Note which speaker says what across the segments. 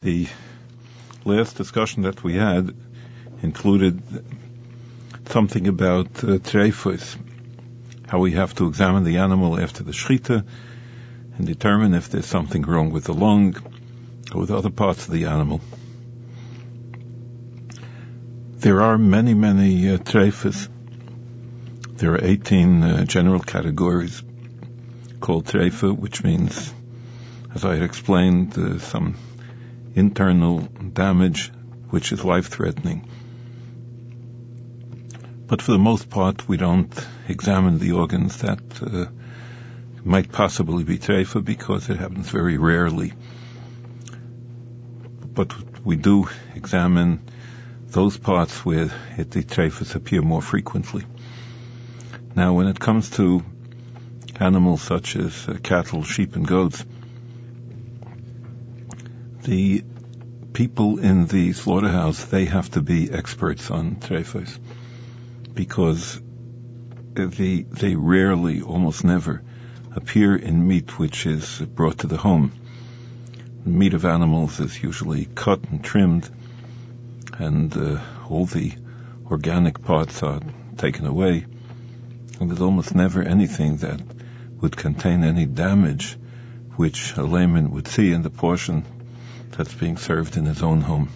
Speaker 1: The last discussion that we had included something about treifos, how we have to examine the animal after the shechita and determine if there's something wrong with the lung or with other parts of the animal. There are many treifos. There are 18 general categories called treifa, which means, as I had explained, some internal damage which is life-threatening. But for the most part, we don't examine the organs that might possibly be treifa because it happens very rarely. But we do examine those parts where the treifas appear more frequently. Now, when it comes to animals such as cattle, sheep, and goats, the people in the slaughterhouse, they have to be experts on treifos because they rarely, almost never, appear in meat which is brought to the home. The meat of animals is usually cut and trimmed, and all the organic parts are taken away, and there's almost never anything that would contain any damage which a layman would see in the portion that's being served in his own home.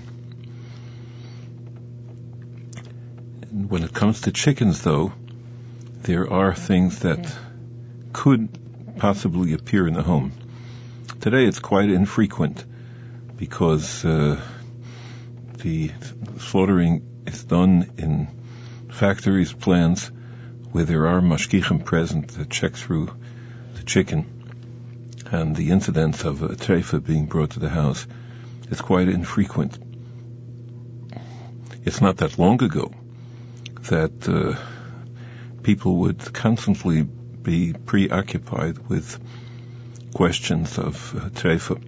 Speaker 1: And when it comes to chickens, though, there are things that could possibly appear in the home. Today it's quite infrequent because the slaughtering is done in factories, plants, where there are mashgichim present that check through the chicken, and the incidence of a treifa being brought to the house is quite infrequent. It's not that long ago that people would constantly be preoccupied with questions of treifa.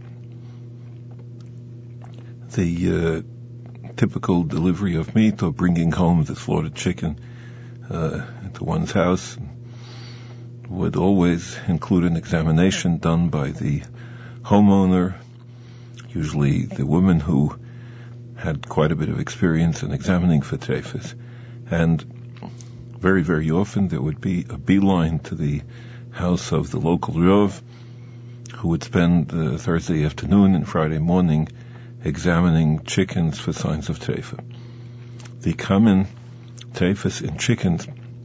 Speaker 1: The typical delivery of meat or bringing home the slaughtered chicken into one's house would always include an examination done by the homeowner, usually the woman who had quite a bit of experience in examining for treifas. And very, very often there would be a beeline to the house of the local Rav, who would spend Thursday afternoon and Friday morning examining chickens for signs of treifa. The common treifas in chickens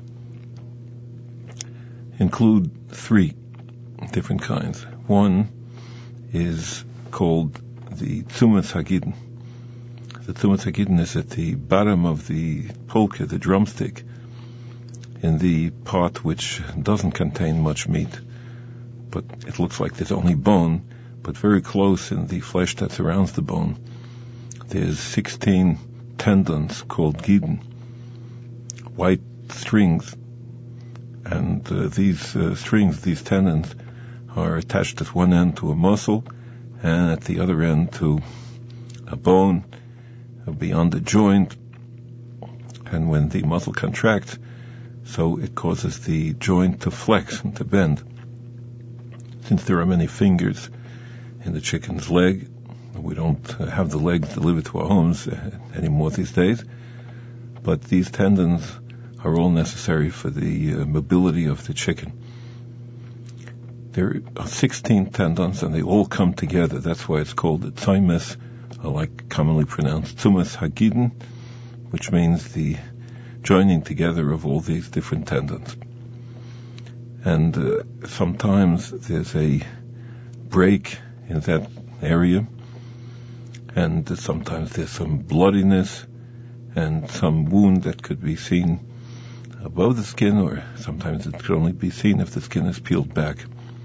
Speaker 1: include 3 different kinds. One is called the Tzumas Hagidin. The Tzumas Hagidin is at the bottom of the polka, the drumstick, in the part which doesn't contain much meat, but it looks like there's only bone, but very close in the flesh that surrounds the bone, there's 16 tendons called gidin, white strings, and these strings, these tendons, are attached at one end to a muscle and at the other end to a bone beyond the joint. And when the muscle contracts, so it causes the joint to flex and to bend. Since there are many fingers in the chicken's leg, we don't have the legs delivered to our homes anymore these days, but these tendons are all necessary for the mobility of the chicken. There are 16 tendons, and they all come together. That's why it's called the tzumas, like commonly pronounced Tzumas Hagidin, which means the joining together of all these different tendons. And sometimes there's a break in that area, and sometimes there's some bloodiness and some wound that could be seen above the skin, or sometimes it could only be seen if the skin is peeled back.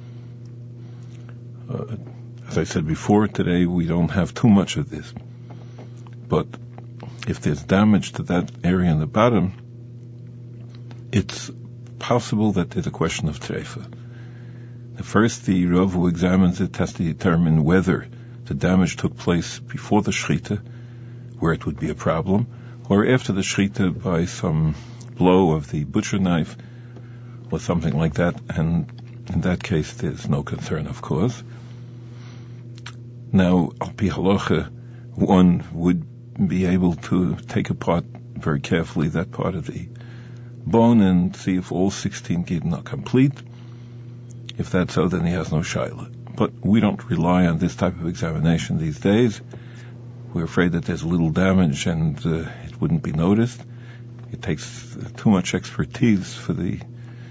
Speaker 1: As I said before, today we don't have too much of this. But if there's damage to that area in the bottom, it's possible that there's a question of treifa. First, the Rav who examines it has to determine whether the damage took place before the shechita, where it would be a problem, or after the shechita by some blow of the butcher knife or something like that, and in that case there's no concern, of course. Now, al pi halacha, one would be able to take apart very carefully that part of the bone and see if all 16 gidin are complete. If that's so, then he has no shaila. But we don't rely on this type of examination these days. We're afraid that there's little damage and it wouldn't be noticed. It takes too much expertise for the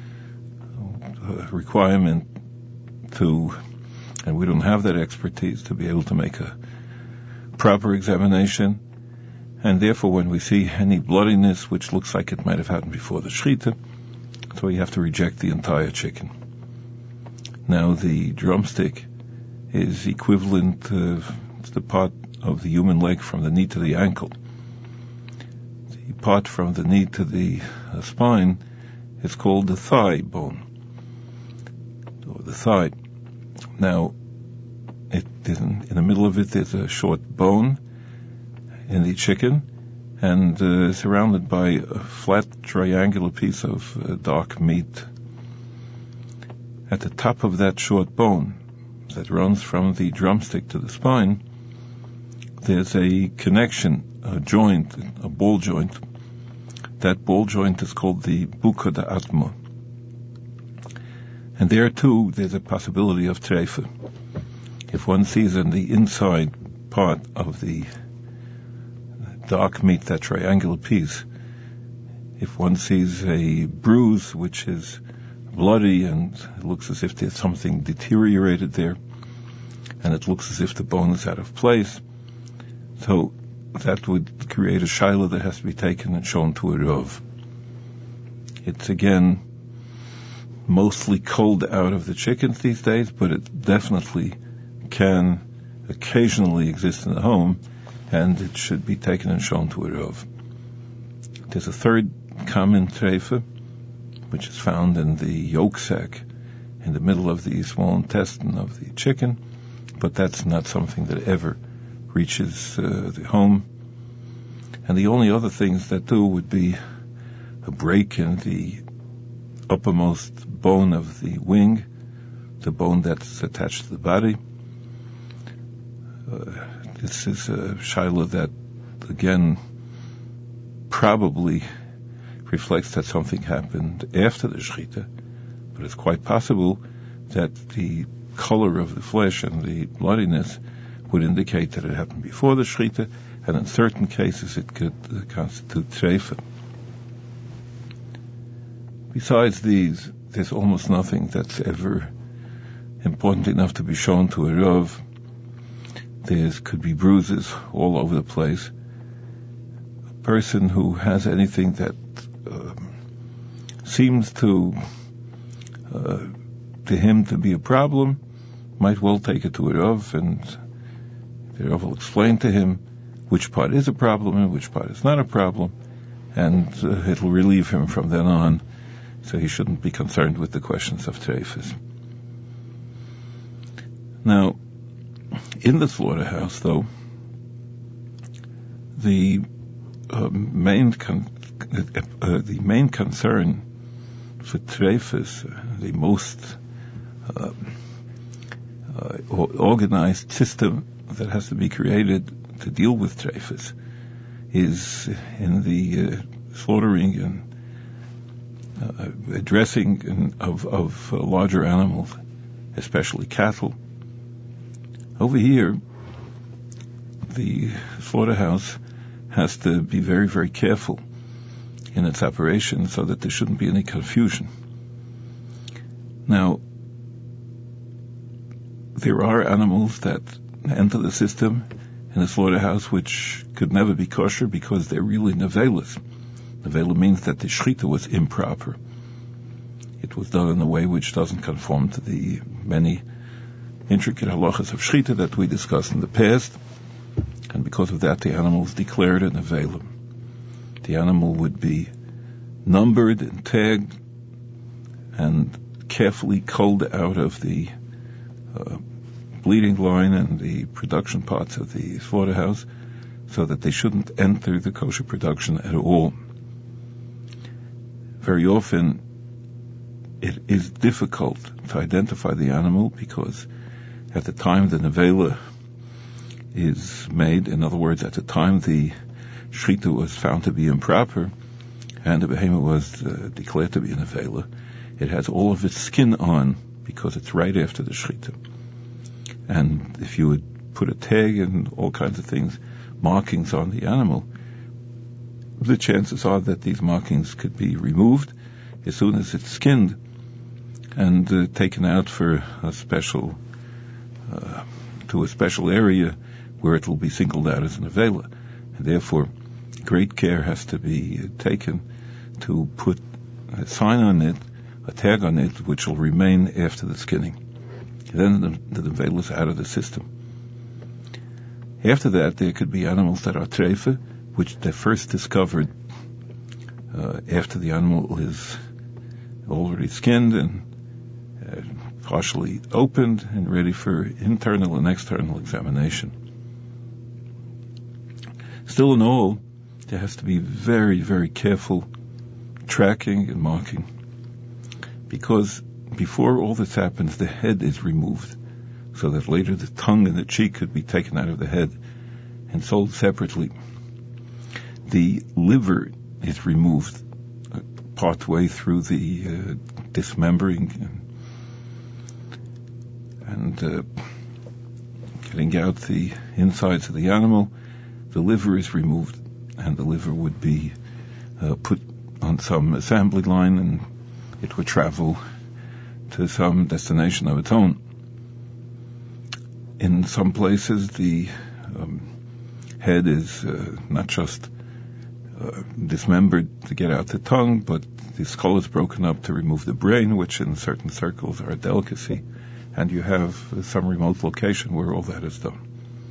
Speaker 1: requirement to, and we don't have that expertise to be able to make a proper examination. And therefore, when we see any bloodiness, which looks like it might have happened before the shechita, so we have to reject the entire chicken. Now, the drumstick is equivalent to the part of the human leg from the knee to the ankle. The part from the knee to the spine is called the thigh bone, or the thigh. Now, in the middle of it, there's a short bone in the chicken, and surrounded by a flat triangular piece of dark meat. At the top of that short bone that runs from the drumstick to the spine, there's a connection, a joint, a ball joint. That ball joint is called the buka de atma. And there too, there's a possibility of treifa. If one sees in the inside part of the dark meat, that triangular piece, if one sees a bruise which is bloody and it looks as if there's something deteriorated there, and it looks as if the bone is out of place, so that would create a shaila that has to be taken and shown to a rov. It's again mostly culled out of the chickens these days, but it definitely can occasionally exist in the home, and it should be taken and shown to a rov. There's a third common treifa, which is found in the yolk sac in the middle of the small intestine of the chicken, but that's not something that ever reaches the home. And the only other things that do would be a break in the uppermost bone of the wing, the bone that's attached to the body. This is a shaila that, again, probably reflects that something happened after the shechita, but it's quite possible that the color of the flesh and the bloodiness would indicate that it happened before the shechita, and in certain cases it could constitute treifa. Besides these, there's almost nothing that's ever important enough to be shown to a rov. There could be bruises all over the place. A person who has anything that seems to him to be a problem might well take it to a rov, and the rov will explain to him which part is a problem and which part is not a problem, and it will relieve him from then on, so he shouldn't be concerned with the questions of treifas. Now, in the slaughterhouse, though, the main concern for treifas, the most organized system that has to be created to deal with treifas, is in the slaughtering and addressing of larger animals, especially cattle. Over here, the slaughterhouse has to be very, very careful in its operation so that there shouldn't be any confusion. Now, there are animals that enter the system in the slaughterhouse which could never be kosher because they're really nevelas. Nevela means that the shechita was improper. It was done in a way which doesn't conform to the many intricate halachas of shechita that we discussed in the past, and because of that the animal is declared a nevela. The animal would be numbered and tagged and carefully culled out of the bleeding line and the production parts of the slaughterhouse so that they shouldn't enter the kosher production at all. Very often it is difficult to identify the animal because at the time the nevela is made. In other words, at the time the shechita was found to be improper and the behemoth was declared to be an avela, it has all of its skin on because it's right after the shechita. And if you would put a tag and all kinds of things, markings on the animal, the chances are that these markings could be removed as soon as it's skinned and taken out for a special to a special area where it will be singled out as an avela. And therefore, great care has to be taken to put a sign on it, a tag on it, which will remain after the skinning. Then the avela is out of the system. After that, there could be animals that are treifa, which they're first discovered after the animal is already skinned and partially opened and ready for internal and external examination. Still in all, there has to be very, very careful tracking and marking, because before all this happens, the head is removed, so that later the tongue and the cheek could be taken out of the head and sold separately. The liver is removed part way through the dismembering and getting out the insides of the animal. The liver is removed, and the liver would be put on some assembly line, and it would travel to some destination of its own. In some places, the head is not just dismembered to get out the tongue, but the skull is broken up to remove the brain, which in certain circles are a delicacy, and you have some remote location where all that is done.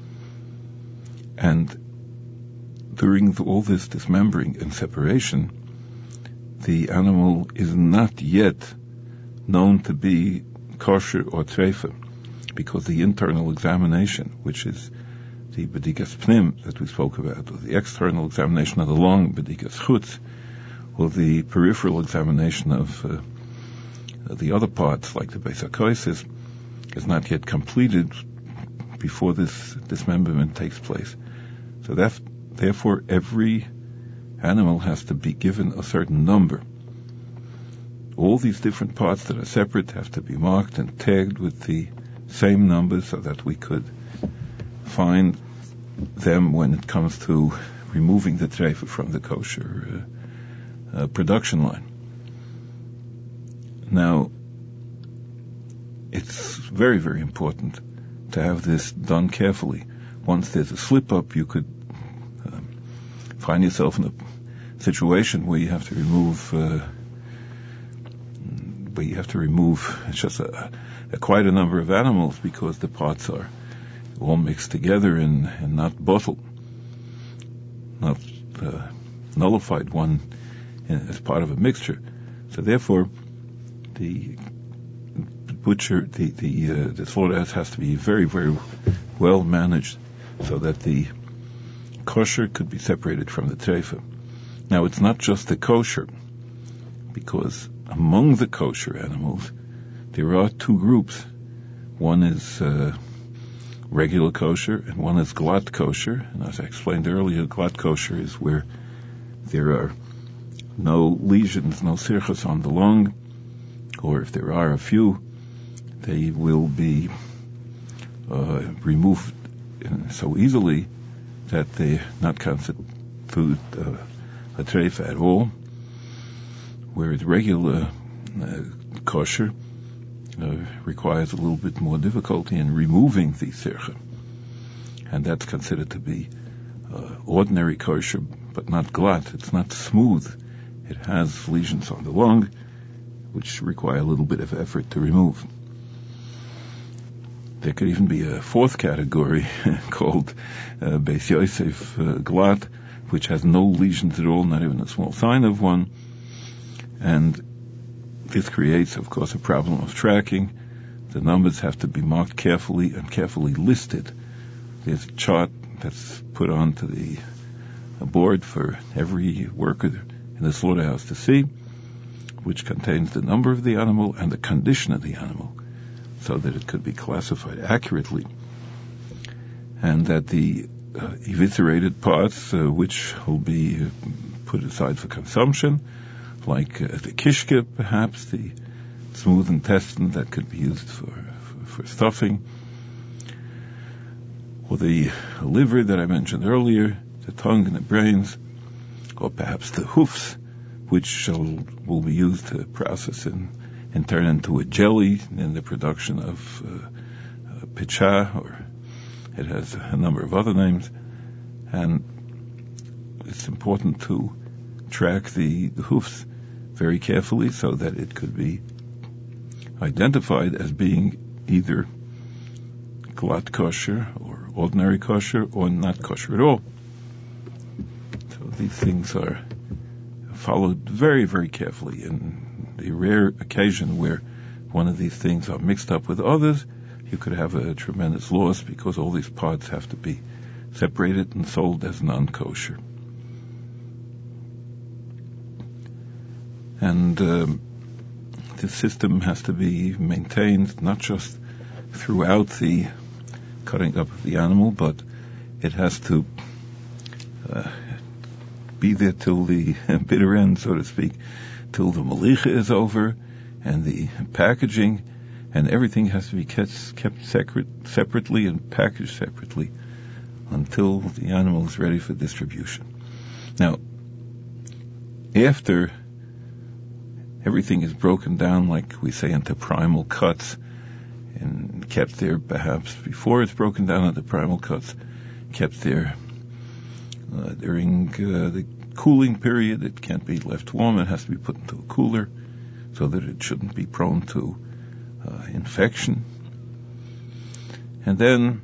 Speaker 1: And during all this dismembering and separation, the animal is not yet known to be kosher or treifa, because the internal examination, which is the bedikas pnim that we spoke about, or the external examination of the lung, bedikas chutz, or the peripheral examination of the other parts, like the beis hakosis, is not yet completed before this dismemberment takes place. So therefore, every animal has to be given a certain number. All these different parts that are separate have to be marked and tagged with the same numbers so that we could find them when it comes to removing the treifa from the kosher production line. Now, it's very, very important to have this done carefully. Once there's a slip-up, you could find yourself in a situation where you have to remove just quite a number of animals, because the parts are all mixed together and not bottled, not nullified one as part of a mixture. So therefore, the butcher, the slaughterhouse has to be very, very well managed so that the kosher could be separated from the treifa. Now, it's not just the kosher, because among the kosher animals, there are two groups. One is regular kosher, and one is glatt kosher. And as I explained earlier, glatt kosher is where there are no lesions, no sirchus on the lung, or if there are a few, they will be removed so easily that they not constitute a treifa at all, whereas regular kosher requires a little bit more difficulty in removing the sircha, and that's considered to be ordinary kosher, but not glatt. It's not smooth. It has lesions on the lung, which require a little bit of effort to remove. There could even be a fourth category called Beis Yosef glatt, which has no lesions at all, not even a small sign of one. And this creates, of course, a problem of tracking. The numbers have to be marked carefully and carefully listed. There's a chart that's put onto the board for every worker in the slaughterhouse to see, which contains the number of the animal and the condition of the animal, so that it could be classified accurately. and that the eviscerated parts, which will be put aside for consumption, like the kishke, perhaps, the smooth intestine that could be used for stuffing, or the liver that I mentioned earlier, the tongue and the brains, or perhaps the hoofs, which will be used to process and turn into a jelly in the production of pitcha, or it has a number of other names. And it's important to track the hoofs very carefully so that it could be identified as being either glatt kosher or ordinary kosher or not kosher at all. So these things are followed very, very carefully. In the rare occasion where one of these things are mixed up with others, you could have a tremendous loss because all these parts have to be separated and sold as non-kosher. And this system has to be maintained not just throughout the cutting up of the animal, but it has to be there till the bitter end, so to speak, till the malicha is over, and the packaging and everything has to be kept separately and packaged separately until the animal is ready for distribution. Now, after everything is broken down, like we say, into primal cuts, and kept there perhaps before it's broken down into primal cuts, kept there during the cooling period. It can't be left warm. It has to be put into a cooler so that it shouldn't be prone to infection. And then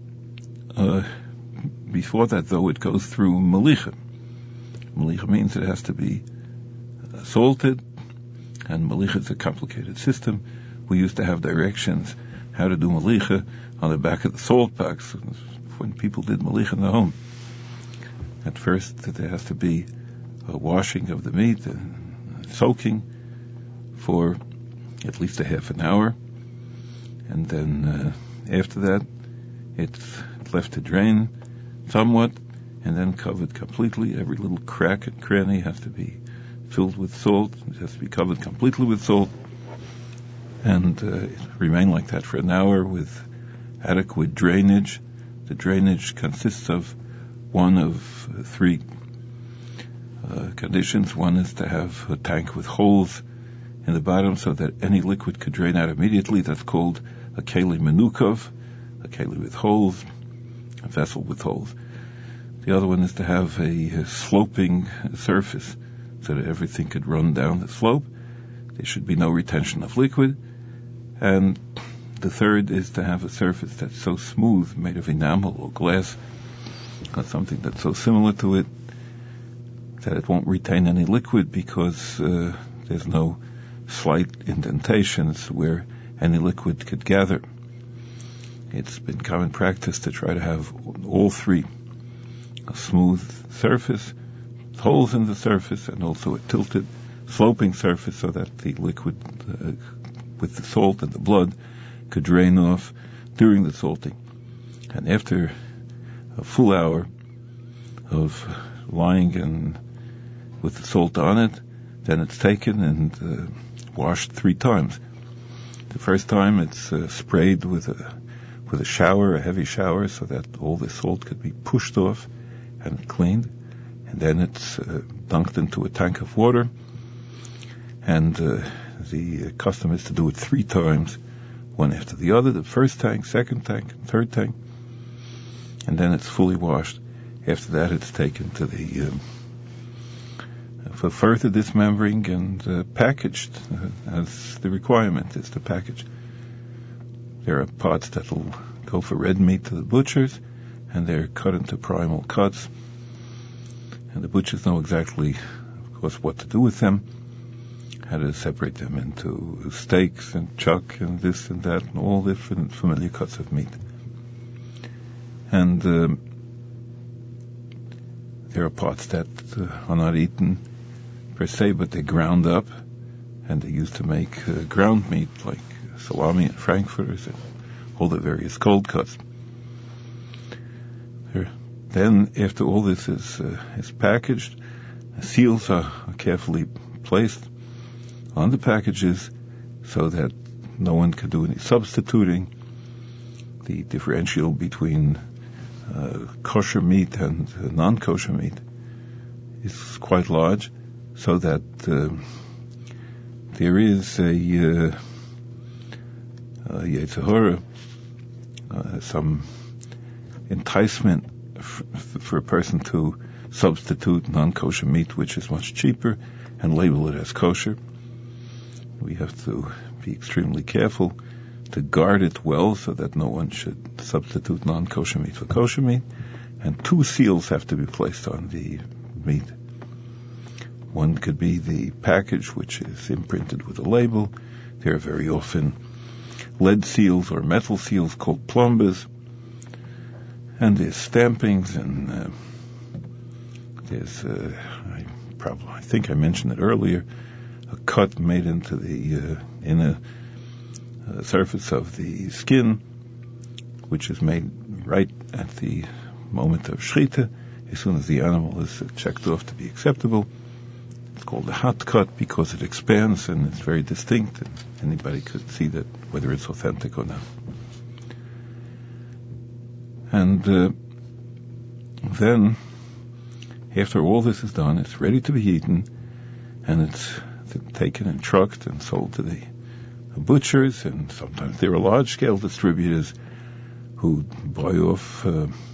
Speaker 1: before that, though, it goes through malicha. Malicha means it has to be salted, and malicha is a complicated system. We used to have directions how to do malicha on the back of the salt packs when people did malicha in the home. At first, there has to be a washing of the meat and soaking for at least a half an hour. And then after that, it's left to drain somewhat and then covered completely. Every little crack and cranny has to be filled with salt. It has to be covered completely with salt. And remain like that for an hour with adequate drainage. The drainage consists of one of three conditions. One is to have a tank with holes in the bottom so that any liquid could drain out immediately. That's called a keli menukov, a keli with holes, a vessel with holes. The other one is to have a sloping surface so that everything could run down the slope. There should be no retention of liquid. And the third is to have a surface that's so smooth, made of enamel or glass, or something that's so similar to it that it won't retain any liquid because there's no slight indentations where any liquid could gather. It's been common practice to try to have all three: a smooth surface, holes in the surface, and also a tilted, sloping surface so that the liquid with the salt and the blood could drain off during the salting. And after a full hour of lying and with the salt on it, then it's taken and washed 3 times. The first time it's sprayed with a shower, a heavy shower, so that all the salt could be pushed off and cleaned. And then it's dunked into a tank of water. And the custom is to do it 3 times, one after the other. The first tank, second tank, and third tank. And then it's fully washed. After that, it's taken to the for further dismembering and packaged as the requirement is to package. There are parts that will go for red meat to the butchers, and they're cut into primal cuts. And the butchers know exactly, of course, what to do with them, how to separate them into steaks and chuck and this and that, and all different familiar cuts of meat. And there are parts that are not eaten per se, but they're ground up, and they're used to make ground meat, like salami and frankfurters and all the various cold cuts. Then, after all this is packaged, seals are carefully placed on the packages so that no one can do any substituting. The differential between kosher meat and non-kosher meat is quite large, so that there is a Yetzer Hara, some enticement for a person to substitute non-kosher meat, which is much cheaper, and label it as kosher. We have to be extremely careful to guard it well so that no one should substitute non-kosher meat for kosher meat. And 2 seals have to be placed on the meat. One could be the package, which is imprinted with a label. There are very often lead seals or metal seals called plombas. And there's stampings, and there's, I think I mentioned it earlier, a cut made into the inner surface of the skin, which is made right at the moment of shechita, as soon as the animal is checked off to be acceptable. It's called a hot cut because it expands and it's very distinct, and anybody could see that whether it's authentic or not. And then, after all this is done, it's ready to be eaten, and it's taken and trucked and sold to the butchers, and sometimes there are large-scale distributors who buy off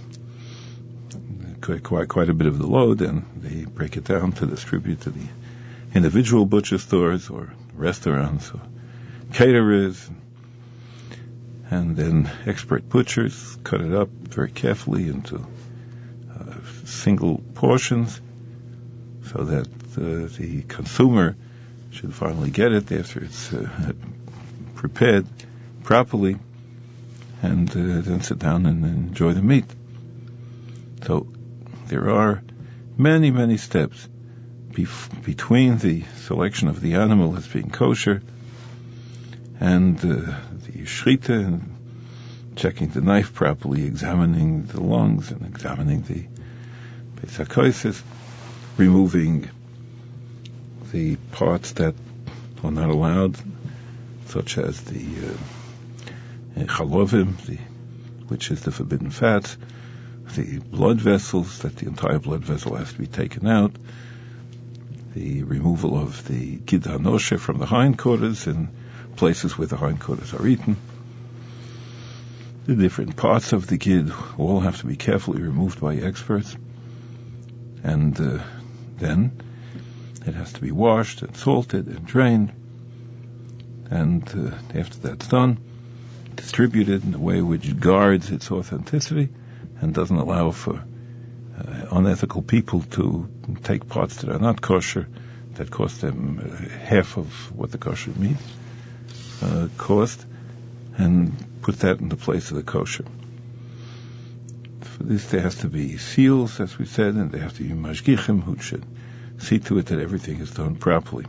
Speaker 1: quite a bit of the load, and they break it down to distribute to the individual butcher stores or restaurants or caterers. And then expert butchers cut it up very carefully into single portions so that the consumer should finally get it after it's prepared properly, and then sit down and enjoy the meat. So there are many, many steps between the selection of the animal as being kosher and the shechita, and checking the knife properly, examining the lungs and examining the Pesach Kosos, removing the parts that are not allowed, such as the chalovim, which is the forbidden fats, the blood vessels, that the entire blood vessel has to be taken out, the removal of the gid hanoshe from the hindquarters in places where the hindquarters are eaten. The different parts of the gid all have to be carefully removed by experts, and then it has to be washed and salted and drained, and after that's done, distributed in a way which guards its authenticity and doesn't allow for unethical people to take parts that are not kosher, that cost them half of what the kosher meat cost, and put that in the place of the kosher. For this, there has to be seals, as we said, and there have to be mashgichim who should see to it that everything is done properly.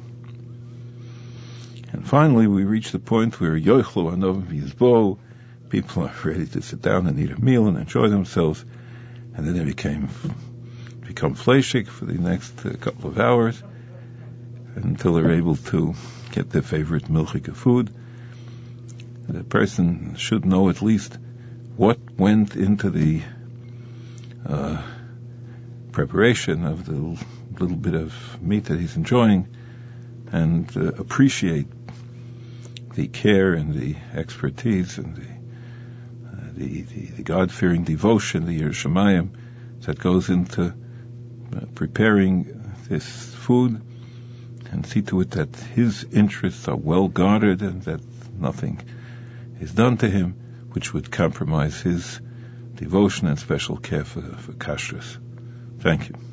Speaker 1: And finally, we reach the point where yochlu anovim yizbo, people are ready to sit down and eat a meal and enjoy themselves, and then they become fleishik for the next couple of hours until they're able to get their favorite milchika food. The person should know at least what went into the preparation of the little bit of meat that he's enjoying, and appreciate the care and the expertise and the God-fearing devotion, the Yiras Shamayim, that goes into preparing this food, and see to it that his interests are well guarded and that nothing is done to him which would compromise his devotion and special care for kashrus. Thank you.